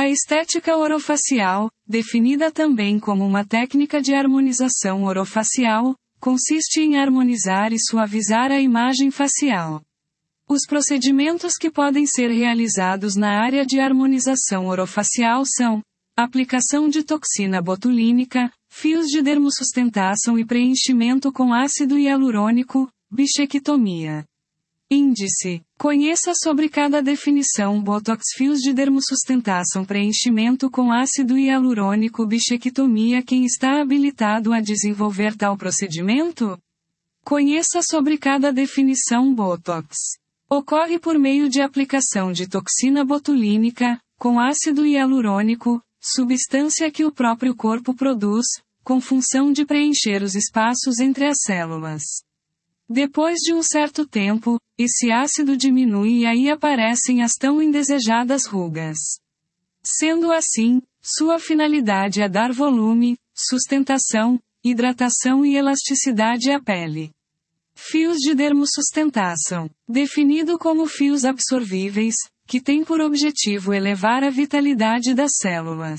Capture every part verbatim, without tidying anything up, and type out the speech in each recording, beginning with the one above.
A estética orofacial, definida também como uma técnica de harmonização orofacial, consiste em harmonizar e suavizar a imagem facial. Os procedimentos que podem ser realizados na área de harmonização orofacial são: aplicação de toxina botulínica, fios de dermossustentação e preenchimento com ácido hialurônico, bichectomia. Índice: conheça sobre cada definição. Botox, fios de dermossustentação, preenchimento com ácido hialurônico, bichectomia. Quem está habilitado a desenvolver tal procedimento? Conheça sobre cada definição. Botox ocorre por meio de aplicação de toxina botulínica, com ácido hialurônico, substância que o próprio corpo produz, com função de preencher os espaços entre as células. Depois de um certo tempo, esse ácido diminui e aí aparecem as tão indesejadas rugas. Sendo assim, sua finalidade é dar volume, sustentação, hidratação e elasticidade à pele. Fios de dermossustentação, definido como fios absorvíveis, que tem por objetivo elevar a vitalidade das células.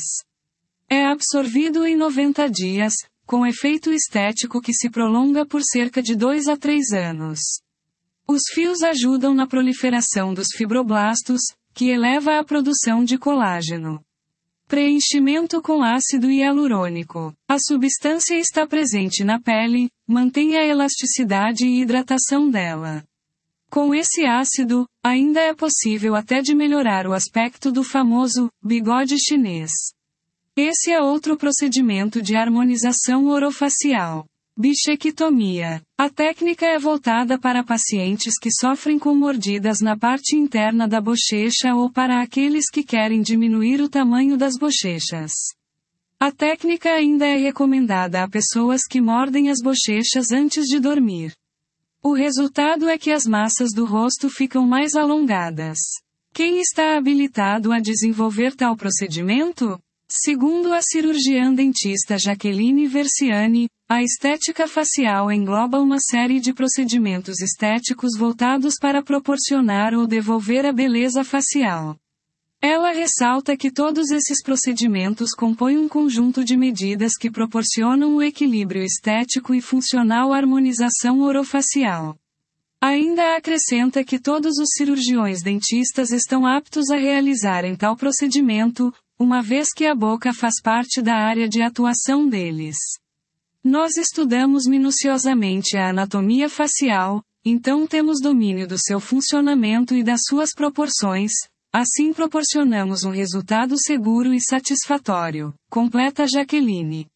É absorvido em noventa dias, com efeito estético que se prolonga por cerca de dois a três anos. Os fios ajudam na proliferação dos fibroblastos, que eleva a produção de colágeno. Preenchimento com ácido hialurônico. A substância está presente na pele, mantém a elasticidade e hidratação dela. Com esse ácido, ainda é possível até de melhorar o aspecto do famoso bigode chinês. Esse é outro procedimento de harmonização orofacial. Bichectomia. A técnica é voltada para pacientes que sofrem com mordidas na parte interna da bochecha ou para aqueles que querem diminuir o tamanho das bochechas. A técnica ainda é recomendada a pessoas que mordem as bochechas antes de dormir. O resultado é que as massas do rosto ficam mais alongadas. Quem está habilitado a desenvolver tal procedimento? Segundo a cirurgiã dentista Jaqueline Versiani, a estética facial engloba uma série de procedimentos estéticos voltados para proporcionar ou devolver a beleza facial. Ela ressalta que todos esses procedimentos compõem um conjunto de medidas que proporcionam o equilíbrio estético e funcional harmonização orofacial. Ainda acrescenta que todos os cirurgiões dentistas estão aptos a realizarem tal procedimento, uma vez que a boca faz parte da área de atuação deles. Nós estudamos minuciosamente a anatomia facial, então temos domínio do seu funcionamento e das suas proporções, assim proporcionamos um resultado seguro e satisfatório, completa Jaqueline.